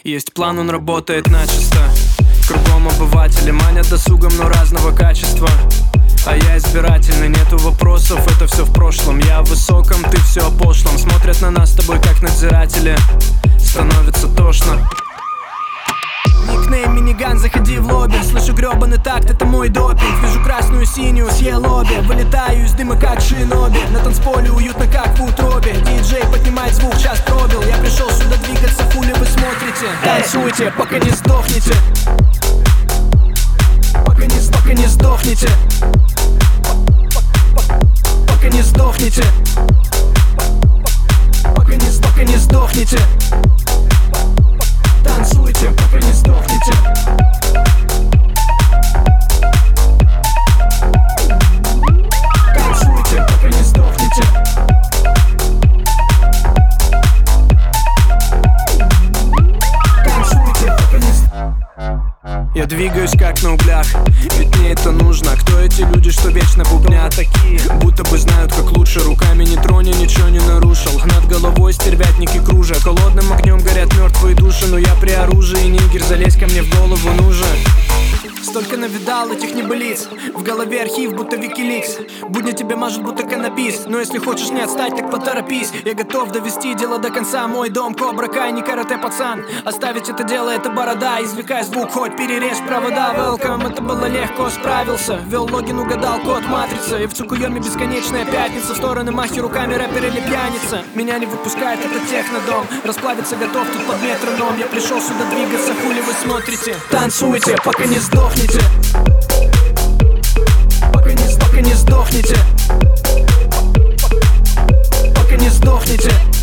Есть план, он работает начисто. Кругом обыватели манят досугом, но разного качества. А я избирательный, нету вопросов, это все в прошлом. Я в высоком, ты все о пошлом. Смотрят на нас с тобой как надзиратели. Становится тошно. Никнейм миниган, заходи в лобби. Слышу гребаный такт, это мой допинг. Вижу красную синюю, съел обе. Вылетаю из дыма как шиноби. На танцполе уютно как в утробе. Диджей поднимает звук, час пробил. Я пришел сюда двигаться, хули вы смотрите. Танцуйте, пока не сдохнете. Пока не сдохнете. Пока не сдохнете. Пока не сдохнете. Танцуйте, пока не сдохнете. Танцуйте, пока не сдохнете. Танцуйте, пока не сдохнете. Я двигаюсь как на углях, ведь мне это нужно. Кто эти люди, что вечно бубнят? Такие, будто бы знают, как лучше. Руками не трони, ничего не нарушил. Над головой стервятники кружат. Холодным огнем горят мертвые души. Но я при оружии, нигер, залезь ко мне в голову нужен. Столько навидал этих небылиц. В голове архив, будто Викиликс. Будни тебе мажут, будто каннабис. Но если хочешь не отстать, так поторопись. Я готов довести дело до конца. Мой дом, Кобра Кай, не карате, пацан. Оставить это дело, это борода. Извлекай звук, хоть перережь провода. Welcome, это было легко, справился. Ввел логин, угадал код матрицы. И в Цукуйоме бесконечная пятница. В стороны махи руками, рэпер или пьяница. Меня не выпускает этот технодом. Расплавиться готов тут под метроном. Я пришел сюда двигаться, хули вы смотрите. Танцуйте, пока не сдохнете. Пока не сдохнете. Пока не сдохнете.